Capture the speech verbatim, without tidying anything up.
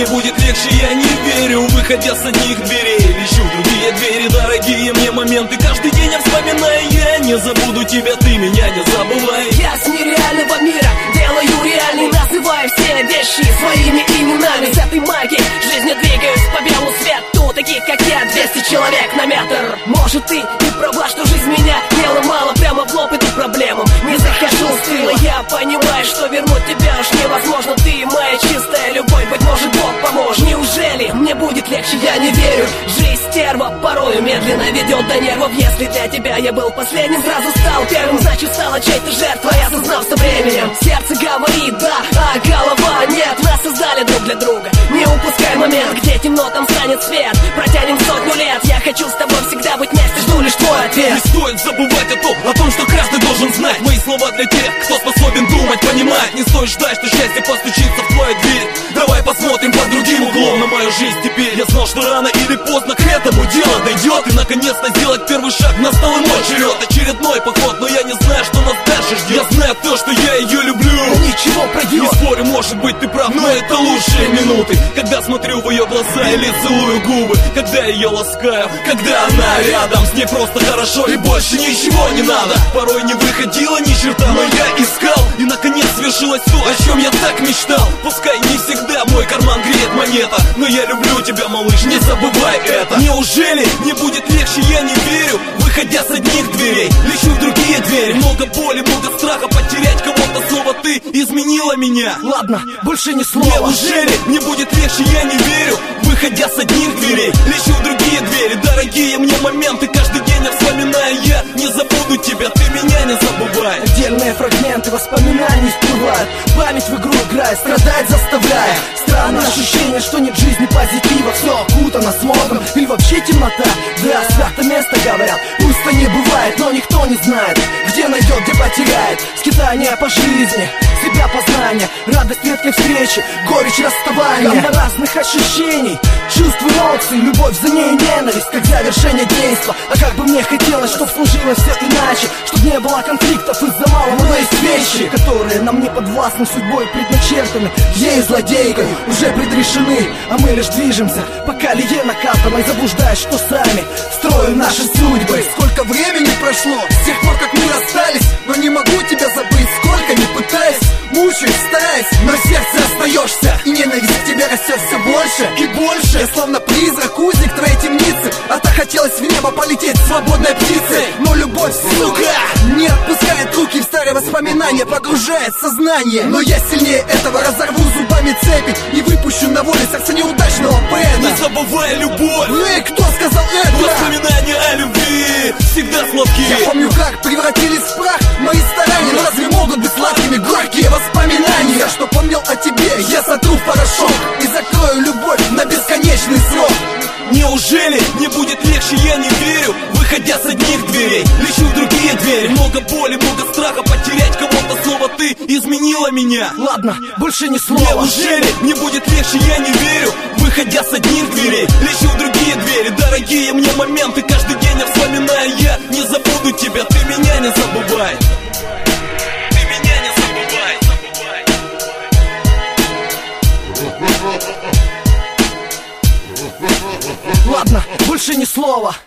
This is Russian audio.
будет легче, я не верю, выходя с одних дверей. Ищу другие двери, дорогие мне моменты. Каждый день я вспоминаю, я не забуду тебя, ты меня не забывай. Я с нереального мира делаю реальный, называю все вещи своими именами. С этой магией жизни двигаюсь по белу свету, таких как я, двести человек на метр. Может, ты не права, что жизнь меня не ломала, прямо в лоб иду проблемам, не захожу с тыла. Я понимаю, что вернуть тебя уж невозможно, ты моя чистая любовь, быть может Бог поможет. Неужели мне будет легче, я не верю. Жизнь стерва порою медленно ведет до нервов. Если для тебя я был последним, сразу стал первым, значит стала чьей-то жертвой, осознав со временем. Сердце говорит да, а голова нет. Нас создали друг для друга, не упускай момент, где темно, там станет свет. Протянем сотню лет, я хочу с тобой всегда быть вместе, жду лишь твой ответ. Не стоит забывать о том, о том, что каждый должен знать. Мои слова для тех, кто способен думать, понимать. Не стоит ждать, что счастье постучится в твою дверь. Давай посмотрим под другим углом на мою жизнь теперь. Я знал, что рано или поздно к этому дело дойдет, и наконец-то сделать первый шаг. Настал и мой черед, очередной поход, но я не знаю, что нас дальше ждет. Я знаю то, что я ее люблю, но ничего пройдет. Не спорю, может быть ты прав, но это лучшие минуты, когда смотрю в ее глаза или целую губы, когда ее ласкаю, когда она рядом. С ней просто хорошо и больше ничего не надо. Порой не выходила ни черта, но я искал, и наконец свершилось то, о чем я так мечтал. Пускай не всегда мой карман греет монета, но я люблю тебя, малыш, не забывай это. Неужели не будет легче, я не верю, выходя с одних дверей, лечу в другие двери. Много боли, много страха потерять кого-то, снова ты изменила меня. Ладно, больше ни слова. Неужели не будет легче, я не верю, выходя с одних дверей, лечу в другие двери. Дорогие мне моменты, каждый день я вспоминаю, я не забуду тебя, ты меня не забывай. Отдельные фрагменты воспоминаний всплывают, память в игру играет, страдать заставляя. Странное ощущение, что нет в жизни позитива, все окутано смогом или вообще темнота. Да, свято место говорят, пусто не бывает, но никто не знает, где найдет, где потеряет. Скитания по жизни, себя познание, радость редкой встречи, горечь расставания. Гамма разных ощущений, чувств, эмоций, любовь за ней, ненависть, как завершение действа. А как бы мне хотелось, чтоб служилось все иначе, чтоб не было конфликтов из-за малого, но есть вещи, которые нам не подвластны, судьбой предначертаны, ей злодейкой уже предрешены, а мы лишь движемся по колее накатанной, заблуждаясь, что сами строим наши судьбы. Сколько времени прошло с тех пор, как мы расстались, но не могу тебя забыть, сколько не пытаюсь, мучаюсь, стараюсь, но в сердце остаешься, и ненависть к тебе растет все больше и больше. Я словно призрак, узник твоей темницы, а так хотелось в небо полететь свободной птицей. Но любовь, сука, не отпускает руки, в старые воспоминания погружает сознание. Но я сильнее этого, разорву зубами цепи и выпущу на волю сердце неудачного поэта. Не забывай любовь. Ну и кто сказал это? Воспоминания о любви всегда сладкие. Я помню, как превратились в прах мои старания, но разве могут быть сладкими горькие воспоминания? Я что помнил о тебе, я сотру в порошок и закрою любовь на бесконечный срок. Неужели не будет легче, я не верю, выходя с одних дверей, лечу в другие двери. Много боли, много страха потерять кого-то, снова ты изменила меня. Ладно, больше ни слова. Неужели не будет легче, я не верю, выходя с одних дверей, лечу в другие двери. Дорогие мне моменты, каждый день я вспоминаю, я не забуду тебя, ты меня не забывай. Ты меня не забывай. Ладно, больше ни слова.